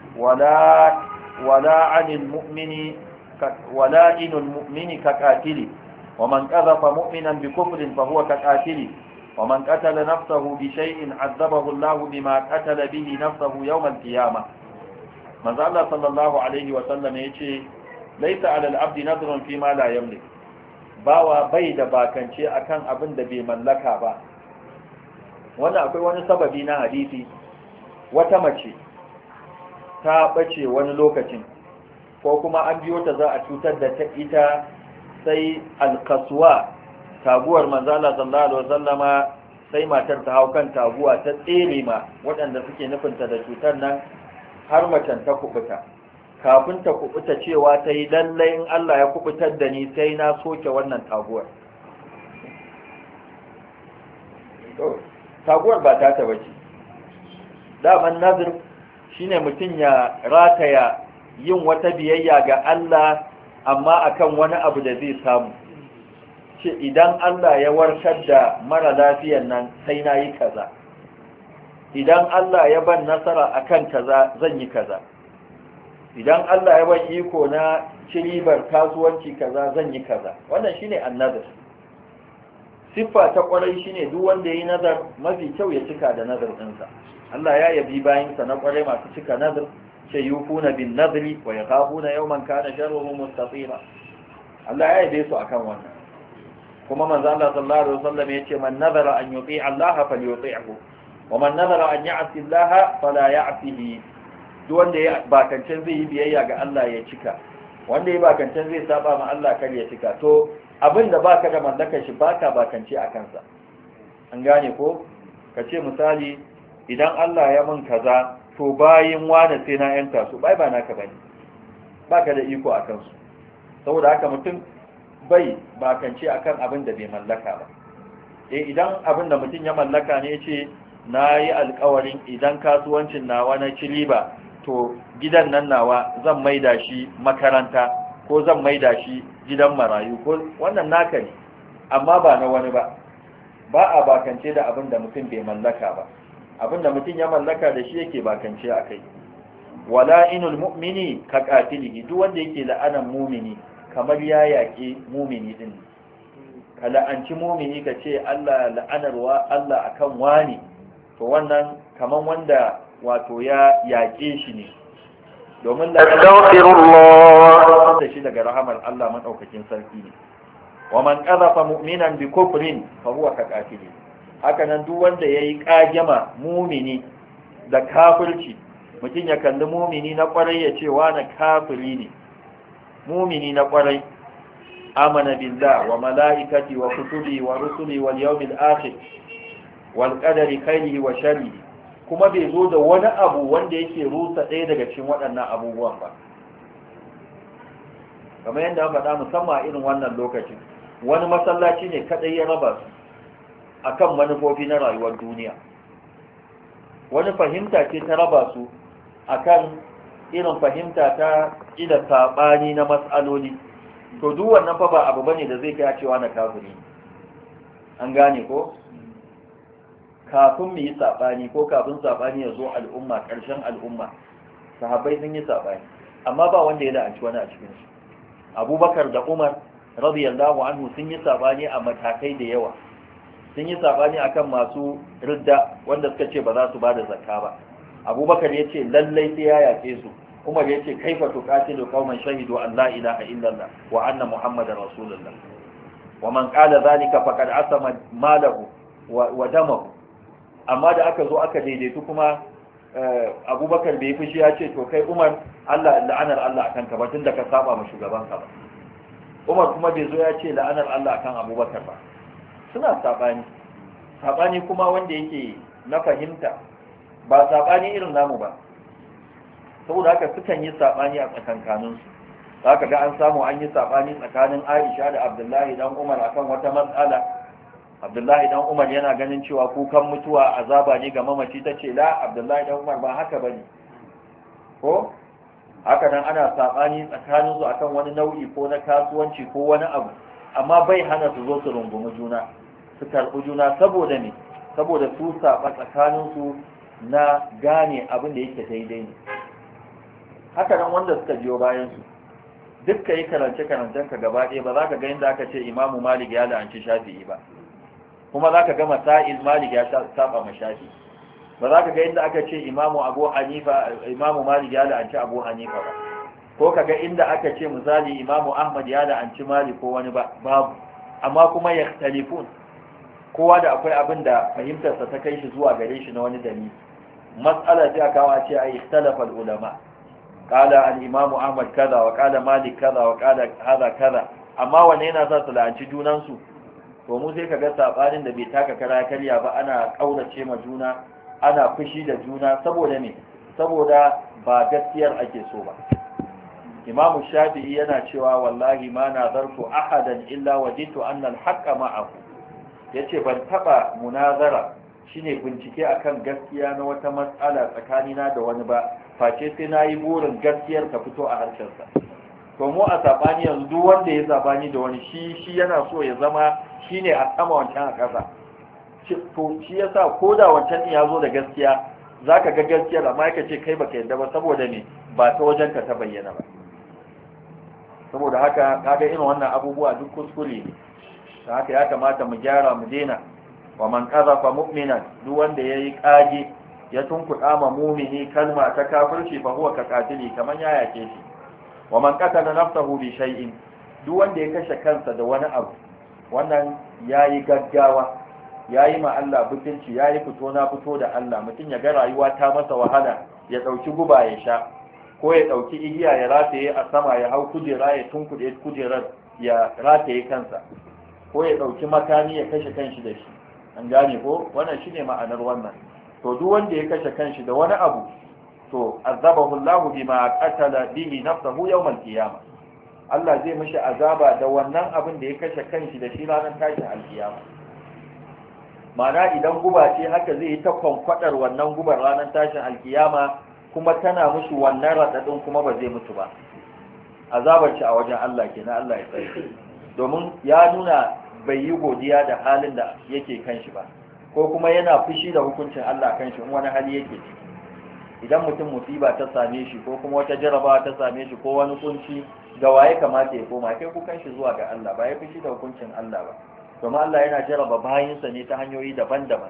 A: ولا عن المؤمن ولا إن المؤمن كقاتل ومن قذف مؤمنا بكفر فهو كقاتل ومن قتل نفسه بشيء عذبه الله بما قتل به نفسه يوم القيامة. من الله صلى الله عليه وسلم يقول ليس على العبد نذر فيما لا يملك. bawa bai da bakance akan abin da bai mallaka ba. Wannan akwai wani sababi na hadisi, wata mace ta bace wani lokacin ko kuma an biyo ta za a cutar da ita, sai alkaswa taguwar manzala sallallahu alaihi wasallama, sai matar ta hau kan taguwa ta tsere ma waɗanda suke nufinta da cutar nan har macen ta kubuta. Kafin ta kubuta cewa ta yi lallai in Allah ya kubutar da ni sai na soke wannan taguwar. Taguwar ba ta taba ce. Daman nazir shine mutum ya rataya yin wata biyayya ga Allah amma akan wani abu da zai samu. Ce idan Allah ya warkar da mara lafiyan nan sai na yi kaza. Idan Allah ya ban nasara akan kaza zan yi kaza. Idan Allah ya ban iko na ciribar kasuwanci kaza zan yi kaza. Wannan shine annazar. Siffa ta kwarai shine duk wanda yayi nazar mafi kyau ya cika da nazar ɗinsa. Allah ya yabi bayinsa na kwarai masu cika nazar, ce yufuna bin nazri wa yakhafuna yawman kana sharruhu mustatira. Allah ya yabe su akan wannan. Kuma manzo Allah sallallahu alaihi wasallam yace man nazara an yuti Allah falyuti'hu wa man nazara an ya'si Allah fala ya'sihi. Duk wanda ya bakancin zai yi biyayya ga Allah ya cika, wanda ya bakancin zai saba ma Allah kar ya cika. To abin da baka da mallakar shi baka bakance a kansa. An gane ko? Ka ce misali idan Allah ya mun kaza to bayin wani sai na yanta su, bai ba naka bane, baka da iko a kansu. Saboda haka mutum bai bakance akan abin da bai mallaka ba. Idan abin da mutum ya mallaka ne ce na yi alkawarin idan kasuwancin nawa na ci riba, to gidan nan nawa zan maida shi makaranta ko zan maida shi gidan marayu, ko wannan naka ne amma ba na wani ba. Ba a bakance da abin da mutum bai mallaka ba. Abin da mutum ya mallaka da shi yake bakance a kai. Wala inul mu'mini ka qatilihi, duk wanda yake la'anan mumini kamar ya yaƙi mumini din. Ka la'anci mumini ka ce Allah la'anarwa Allah akan wani, to wannan kaman wanda wato ya yaƙe shi ne. Domin astaghfirullah da shi daga rahamar Allah madaukakin sarki ne. Wa man qadhafa mu'minan bi kufrin fa huwa ka qatili. Haka nan duk wanda yayi kagema mumini da kafirci, mutum ya kalli mumini na kwarai ya ce wa na kafiri ne. Mumini na kwarai amana billah wa malaikati wa kutubi wa rusuli wal yawmil akhir wal qadari khairihi wa sharrihi, kuma bai zo da wani abu wanda yake rusa ɗaya daga cikin waɗannan abubuwan ba. Kamar yadda aka faɗa musamman irin wannan lokacin, wani masallaci ne kadai ya raba su akan manufofi na rayuwar duniya. Wani fahimta ce ta raba su akan irin fahimta ta ida sabani na mas'aloli. to duk wannan fa ba abu bane da zai kai cewa na kafiri an gane ko kafin mu yi sabani ko kafin sabani ya zo al'umma karshen al'umma sahabbai sun yi sabani amma ba wanda ya la'anci wani a cikin su Abubakar da Umar radiyallahu anhu sun yi sabani a matakai da yawa sun yi sabani akan masu ridda wanda suka ce ba za su bada zakka ba Abubakar ya ce lallai sai ya yace su Umar ya ce kaifa tuqatilu qauman shahidu an la ilaha illallah wa anna muhammadar rasulullah wa man qala zalika faqad asama malahu wa damahu amma da aka zo aka daidaitu kuma Abubakar bai fushi ya ce to kai Umar Allah la'anar Allah akan ka ba tunda ka saba ma shugaban ka ba Umar kuma bai zo ya ce la'anar Allah akan Abubakar ba suna sabani kuma wanda yake na fahimta ba sabani irin namu ba saboda haka sukan yi sabani a tsakankaninsu za ka ga an samu an yi sabani tsakanin Aisha da Abdullahi dan Umar akan wata matsala Abdullahi dan Umar yana ganin cewa kukan mutuwa azaba ne ga mamaci tace la Abdullahi dan Umar ba haka bane ko haka nan ana sabani tsakaninsu akan wani nau'i ko na kasuwanci ko wani abu amma bai hana su zo su rungumi juna su karɓi juna saboda ne saboda su saba tsakaninsu na gane abin da yake daidai ne haka nan wanda suka biyo bayan su duk kai karance-karancen ka gaba ɗaya ba za ka ga inda aka ce Imamu Malik ya la'anci Shafi'i ba kuma za ka ga Masail Malik ya saba ma Shafi'i ba za ka ga inda aka ce Imamu Malik ya la'anci Abu Hanifa ba ko ka ga inda aka ce misali Imamu Ahmad ya la'anci Malik ko wani babu amma kuma yakhtalifun kowa da akwai abin da fahimtarsa ta kai shi zuwa gare shi na wani dalili mas'ala ce aka kawo ce ai ikhtalafa ulama qala al-imam Ahmad kaza wa qala Malik kaza wa qala hada kaza amma wanne yana sa su la'anci junan su to mu sai kaga sabanin da bai taka kara karya ba ana kaurace ma juna ana fushi da juna saboda me saboda ba gaskiyar ake so ba Imam Shafi'i yana cewa wallahi ma nazartu ahadan illa wajitu anna al-haqqa ma'ahu yace ban taba munazara shine bincike akan gaskiya na wata matsala tsakanina da wani ba face sai nayi burin gaskiyar ta fito a harshen sa to mu a sabani yanzu duk wanda ya sabani da wani shi yana so ya zama shine a sama wancan a kasa to shi yasa koda wancan din yazo da gaskiya zaka ga gaskiyar amma yake ce kai baka yarda ba saboda me ba ta wajen ka ta bayyana ba saboda haka kaga irin wannan abubuwa duk kuskure ne haka ya kamata mu gyara mu daina wa man qazafa mu'minan duk wanda yayi kage ya tunkuda ma mu'mini kalma ta kafirci fa huwa kaqatili kaman ya yake shi wa man qatala nafsahu bi shay'in duk wanda ya kashe kansa da wani abu wannan yayi gaggawa yayi ma Allah butunci yayi fito na fito da Allah mutun ya ga rayuwa ta masa wahala ya dauki guba ya sha ko ya dauki igiya ya rataye a sama ya hau kujera ya tunkude kujerar ya rataye kansa ko ya dauki makami ya kashe kanshi da shi an gane ko wannan shine ma'anar wannan to duk wanda ya kashe kanshi da wani abu to azabahu Allahu bima qatala bihi nafsuhu yawm al-qiyamah Allah zai mishi azaba da wannan abin da ya kashe kanshi da shi ranar tashin al-qiyama ma'ana idan guba ce haka zai yi ta kwankwadar wannan gubar ranar tashin al-qiyama kuma tana mushi wannan radadin kuma ba zai mutu ba azabar shi a wajen Allah kenan Allah ya tsare domin ya nuna bai yi godiya da halin da yake kanshi ba ko kuma yana fushi da hukuncin Allah kanshi in wani hali yake idan mutum musiba ta same shi ko kuma wata jarabawa ta same shi ko wani kunci ga waye kamata ya koma kai ku kanshi zuwa ga Allah ba ya fushi da hukuncin Allah ba domin Allah yana jaraba bayinsa ne ta hanyoyi daban-daban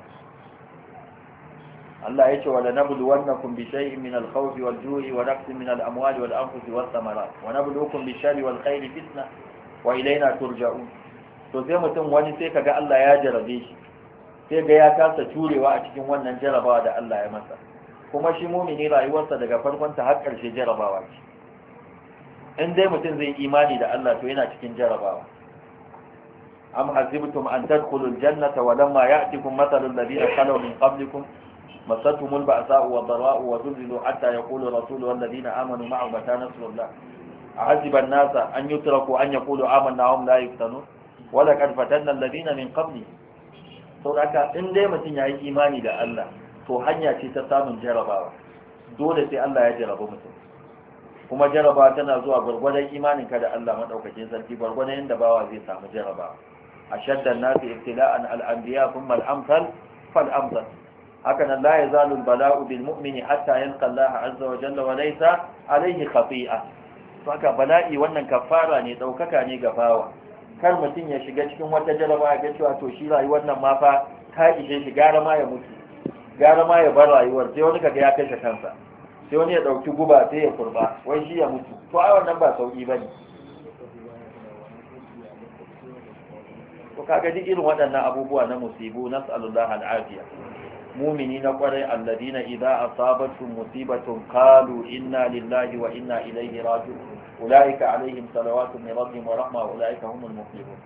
A: Allah ya ce wala nabluwannakum bi shay'in min al-khawfi wal-ju'i wa naqsin min al-amwali wal-anfusi was-samarat wa nabluukum bi-sharri wal-khayri fitna wa ilayna turja'un to sai mutum wani sai kaga Allah ya jarabe shi sai ga ya kasa turewa a cikin wannan jarabawa da Allah ya masa kuma shi mumini rayuwarsa daga farkon ta har ƙarshe jarabawa ce in dai mutum zai imani da Allah to yana cikin jarabawa am hasibtum an tadkhulul jannata wa lamma ya'tikum mathalul ladina khalaw min qablikum massatuhumul ba'sa'u wad-dharra'u wa zulzilu hatta yaqulu rasulu wal ladina amanu ma'a mata nasrullah ahasiba an-nasa an yutraku an yaqulu amanna wa hum la yuftanun wa laqad fatanna alladhina min qablihim saboda in dai mutum yayi imani da Allah to hanya ce ta samun jarabawa dole sai Allah ya jaraba mutum kuma jaraba tana zuwa gurgurdan imaninka da Allah madaukakin sarki gurgurdan yanda bawa zai samu jaraba ashaddan nasi ibtila'an al-anbiya thumma al-amsal fal-amsal hakanan la yazalu al-bala'u bil mu'mini hatta yalqa Allah azza wa jalla wa laysa alayhi khati'a to haka bala'i wannan kafara ne daukaka ne ga bawa kar mutum ya shiga cikin wata jaraba ga cewa to shi rayuwar nan ma fa ta ishe shi gara ma ya mutu gara ma ya bar rayuwar sai wani kaga ya kashe kansa sai wani ya dauki guba sai ya kurba wai shi ya mutu to ai wannan ba sauki bane to kaga duk irin waɗannan abubuwa na musibu nas'alullah al'afiya mu'mini na kwarai alladina idza asabatuhum musibatun qalu inna lillahi wa inna ilaihi raji'un ulaika alaihim salawatu min rabbihim wa rahma ulaika humul muflihun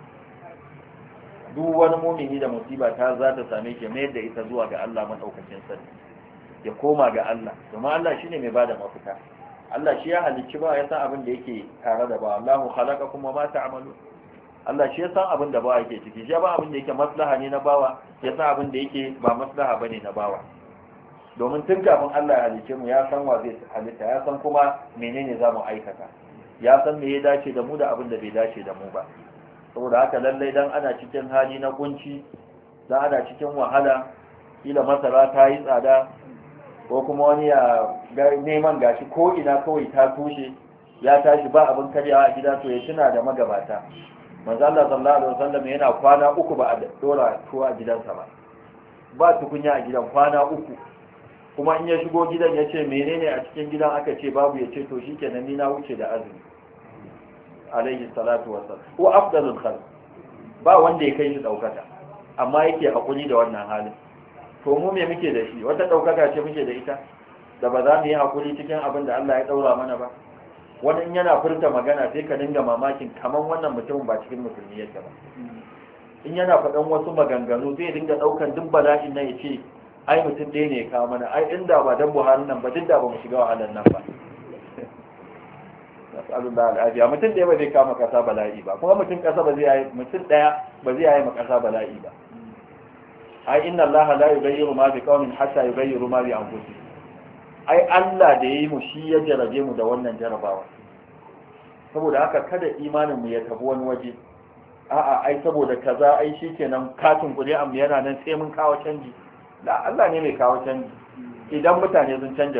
A: duk wani mu'mini da musiba ta za ta same shi mai da ita zuwa ga Allah madaukakin sarki ya koma ga Allah kuma Allah shine mai bada mafita Allah shi ya halicci ba ya san abin da yake tare da ba Allahu khalaqakum wa ma ta'malun Allah shi ya san abin da bawa yake ciki shi ba abin da yake maslaha ne na bawa ya san abin da yake ba maslaha bane na bawa domin tun kafin Allah ya halice mu ya san wa zai halitta ya san kuma menene zamu aikata ya san me ya dace da mu da abin da bai dace da mu ba saboda haka lallai dan ana cikin hali na kunci dan ana cikin wahala kila masara ta yi tsada ko kuma wani ya neman gashi ko ina kawai ta tushe ya tashi ba abin karyawa a gida to ya tuna da magabata manzo Allah sallallahu alaihi wasallam yana kwana uku ba a dora tuwa a gidansa ba tukunya a gidan kwana uku kuma in ya shigo gidan ya ce menene a cikin gidan aka ce babu ya ce to shikenan ni na wuce da azumi alaihi salatu wassalam ko afdalul khalq ba wanda ya kai shi daukaka amma yake hakuri da wannan halin to mu me muke da shi wata daukaka ce muke da ita da ba za mu yi hakuri cikin abin da Allah ya daura mana ba wani in yana furta magana sai ka dinga mamakin kaman wannan mutumin ba cikin musulmi yake ba in yana faɗan wasu maganganu zai dinga ɗaukan duk bala'in nan ya ce ai mutum ɗaya ne ya kawo mana ai inda ba dan Buhari nan ba duk da ba mu shiga wahalar nan ba nasallallahu alaihi mutum ɗaya ba zai kama kasa bala'i ba kuma mutum kasa ba zai yi mutum ɗaya ba zai yi ma kasa bala'i ba ai inna Allah la yughayyiru ma biqaumin hatta yughayyiru ma bi anfusihim ai Allah da yayi mu shi ya jarabe mu da wannan jarabawa saboda haka kada imanin mu ya tafi wani waje a'a ai saboda kaza ai shikenan katin kudi amma yana nan sai mun kawo canji la Allah ne mai kawo canji idan mutane sun canja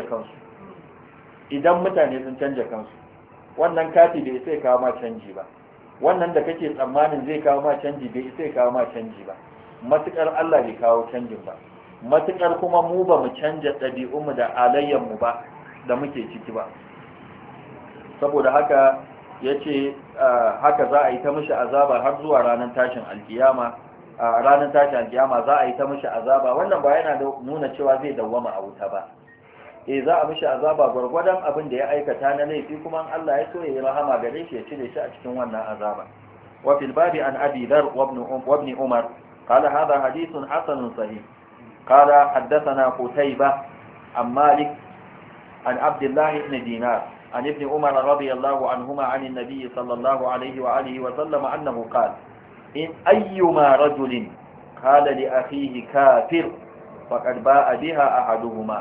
A: kansu wannan kati bai sai kawo ma canji ba wannan da kake tsammanin zai kawo ma canji bai sai kawo ma canji ba matukar Allah bai kawo canjin ba matukar kuma mu ba mu canja ɗabi'unmu da alayyanmu ba da muke ciki ba saboda haka ya ce haka za a yi ta mishi azaba har zuwa ranar tashin alkiyama za a yi ta mishi azaba wannan ba yana nuna cewa zai dawwama a wuta ba za a mishi azaba gwargwadon abin da ya aikata na laifi kuma Allah ya so ya yi rahama gare shi ya cire shi a cikin wannan azaba wa fil babi an abi dhar wa ibn umar qala hadha hadithun hasanun sahih قال حدثنا قتيبة عن مالك عن عبد الله بن دينار عن ابن عمر رضي الله عنهما عن النبي صلى الله عليه وآله وسلم أنه قال إن أيما رجل قال لأخيه كافر فقد باء بها أحدهما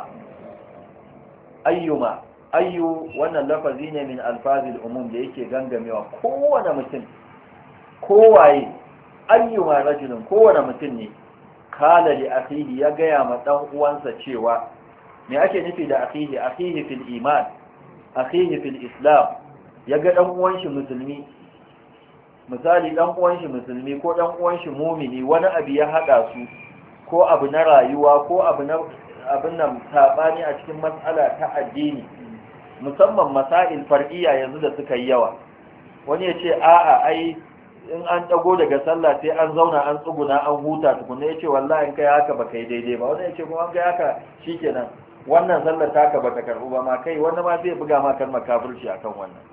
A: أيما وانا اللفظين من ألفاظ الأموم ليكي غنغم كوانا متن كواي أيما رجل كوانا متن kala li akhihi ya gaya ma dan uwansa cewa me ake nufi da akhihi fil iman akhihi fil islam ya ga dan uwan shi musulmi misali dan uwan shi musulmi ko dan uwan shi mumini wani abu ya hada su ko abu na rayuwa ko abin nan sabani a cikin mas'ala ta addini musamman masail far'iyya yanzu da suka yi yawa wani ya ce a'a ai in an dago daga sallah sai an zauna an tsuguna an huta tukunna yace wallahi in kai haka baka yi daidai ba wanda yace kuma an kai haka shikenan wannan sallar taka bata karbu ba ma kai wanda ma zai buga ma kalmar kafirci akan wannan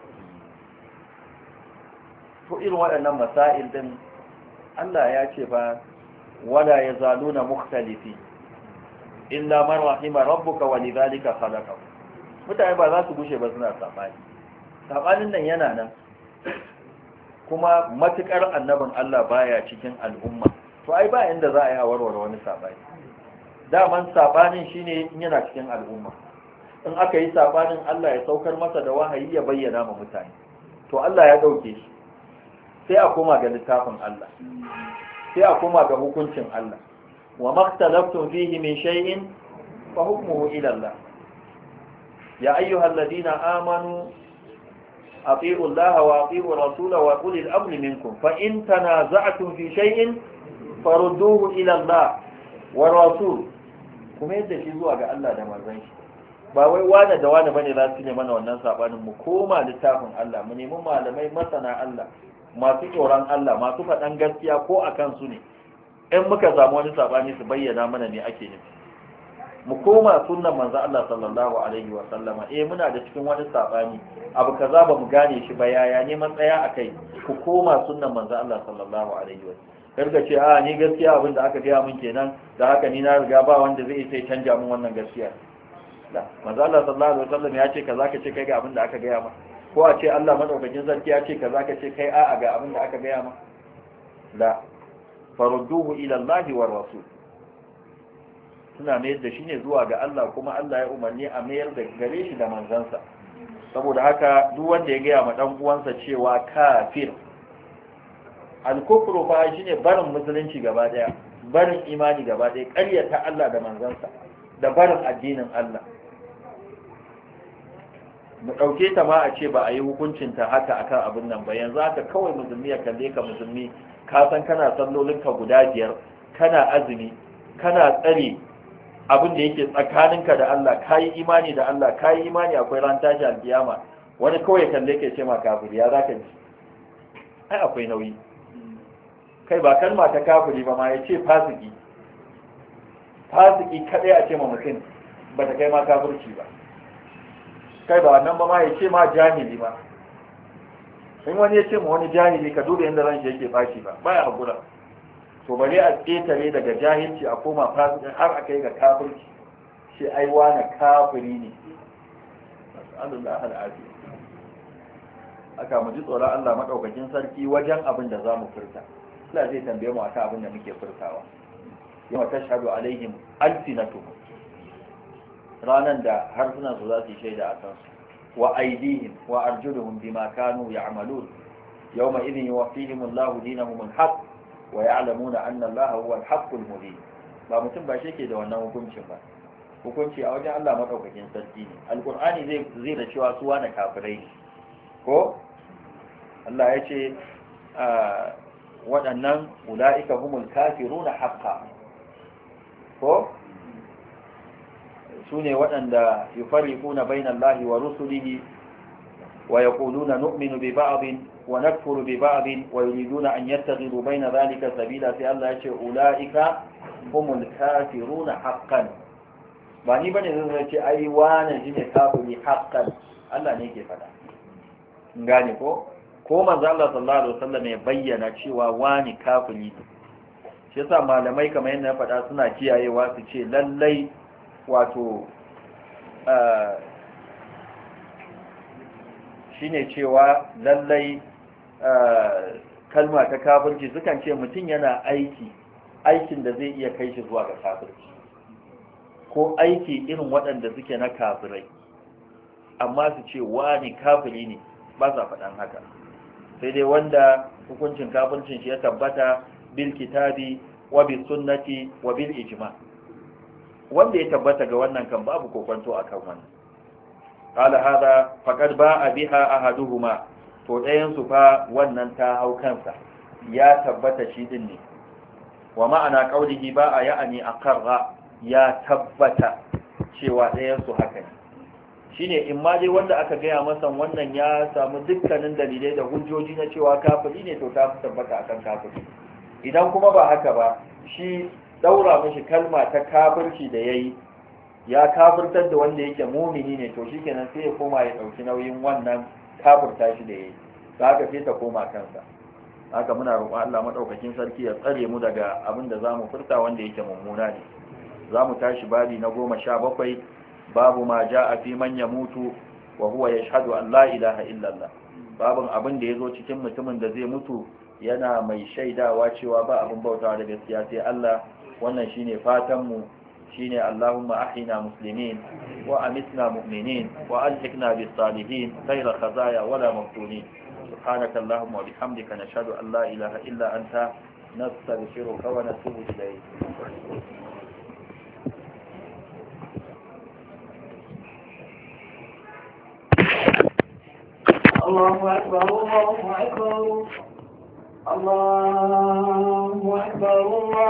A: to irin waɗannan masail din Allah ya ce ba wala yazaluna mukhtalifi illa man rahima rabbuka wa lidhalika khalaqahu mutane ba za su gushe ba suna sabanin nan yana nan kuma matukar annabin Allah baya cikin al'umma to ai ba inda za a yi warware wani sabani daman sabanin shine yana cikin al'umma in aka yi sabanin Allah ya saukar masa da wahayi ya bayyana ma mutane to Allah ya dauke shi sai a koma ga littafin Allah sai a koma ga hukuncin Allah wa maktalaftum fihi min shay'in fa hukmuhu ila Allah ya ayyuhalladhina amanu atii'u Allah wa atii'u rasulahu wa ulil amri minkum fa in tanaza'tum fi shay'in farudduhu ila Allah wa rasul kuma yadda shi zuwa ga Allah da manzon shi ba wai wani da wani bane za su ne mana wannan sabanin mu koma littafin Allah mu nemi malamai masana Allah masu tsoron Allah masu faɗan gaskiya ko akan su ne in muka samu wani sabani su bayyana mana ne ake nufi mu koma sunnan manzo Allah sallallahu alaihi wa sallama muna da cikin wani sabani abu kaza ba mu gane shi ba yaya ne matsaya akai ku koma sunnan manzo Allah sallallahu alaihi wa karga ce ni gaskiya abin da aka gaya min kenan da haka ni na riga ba wanda zai sai canja min wannan gaskiya da manzo Allah sallallahu alaihi wasallam ya ce kaza ka ce kai ga abin da aka gaya ma ko a ce Allah madaukakin sarki ya ce kaza ka ce kai a'a ga abin da aka gaya ma la farudduhu ila Allah wa rasul suna mayar da shi ne zuwa ga Allah kuma Allah ya umarni a mayar da gare shi da manzansa saboda haka duk wanda ya gaya ma dan uwansa cewa kafir al-kufru fa shine barin musulunci gaba daya barin imani gaba daya ƙaryata Allah da manzansa da barin addinin Allah mu dauke ta ma a ce ba a yi hukuncin ta haka akan abin nan ba yanzu haka kawai musulmi ya kalle ka musulmi ka san kana sallolin ka guda biyar kana azumi kana tsare abin da yake tsakaninka da Allah kai imani da Allah kai imani akwai ran tashi alkiyama wani kawai kalle ka ce ma kafiri ya zaka ji ai akwai nauyi kai ba kalma ta kafiri ba ma ya ce fasiki kadai a ce ma mutum ba ta kai ma kafirci ba kai ba wannan ba ma ya ce ma jahili ba in wani ya ce ma wani jahili ka duba inda ran shi yake bashi ba baya hakura to bari a ƙetare daga jahilci a koma fasiki har a kai ga kafirci shi ai wani kafiri ne Allah al'afi aka mu ji tsoron Allah madaukakin sarki wajen abin da zamu furta Allah zai tambaye mu akan abin da muke furtawa yau tashhadu alaihim alsinatuhum ranan da harsunan su za su shaida a kansu wa aydihim wa arjuluhum bima kanu ya'malun yawma idhin yuwaffihim Allahu dinahum alhaq wa ya'lamuna anna Allaha huwa alhaqqul mubin ba mutum ba shi ke da wannan hukuncin ba hukunci a wajen Allah madaukakin sarki ne alqur'ani zai da cewa su wani kafirai ko Allah ya ce waɗannan ula'ika humul kafiruna haqqan ko sune waɗanda yufarriquna baina Allahi wa rusulihi wa yaquluna nu'minu bi ba'din wa nakfuru bi ba'din wa yuriduna an yattakhidhu baina dhalika sabila sai Allah ya ce ula'ika humul kafiruna haqqan ba ni bane zan ce ai wani shine kafiri haqqan Allah ne yake faɗa gane ko manzo Allah sallallahu alaihi wasallam ya bayyana cewa wani kafiri ne shi yasa malamai kamar yadda na faɗa suna kiyayewa su ce lallai wato shine cewa lallai kalma ta kafirci sukan ce mutum yana aikin da zai iya kai shi zuwa ga kafirci ko aiki irin waɗanda suke na kafirai amma su ce wani kafiri ne ba sa faɗan haka sai dai wanda hukuncin kafircin shi ya tabbata bil kitabi wa bis sunnati wa bil ijma wanda ya tabbata ga wannan kan babu kokonto akan wannan qala hada faqad ba'a biha ahaduhuma to dayan su fa wannan ta hau kansa ya tabbata shi din ne wa ma'ana qaulihi ba'a ya'ani aqarra ya tabbata cewa dayan su haka ne shine in ma dai wanda aka gaya masa wannan ya samu dukkanin dalilai da hujjoji na cewa kafiri ne to ta tabbata akan kafiri idan kuma ba haka ba shi daura mishi kalma ta kafirci da yayi ya kafirtar da wanda yake mumini ne to shikenan sai ya koma ya dauki nauyin wannan kafirta shi da yayi haka sai ta koma kansa haka muna roƙon Allah madaukakin sarki ya tsare mu daga abin da zamu furta wanda yake mummuna ne zamu tashi babi na 17 babu ma jaa fi man yamutu wa huwa yashhadu an la ilaha illallah babun abin da yazo cikin mutumin da zai mutu yana mai shaidawa cewa ba abin bautawa da gaskiya sai Allah wannan shine fatan mu shine Allahumma ahyina muslimin wa amitna mu'minin wa alhiqna bis salihin ghayra khazaya wala maftunin subhanaka Allahumma wa bihamdika nashhadu an la ilaha illa anta nastaghfiruka wa natubu ilayk.
B: الله أكبر الله أكبر الله أكبر الله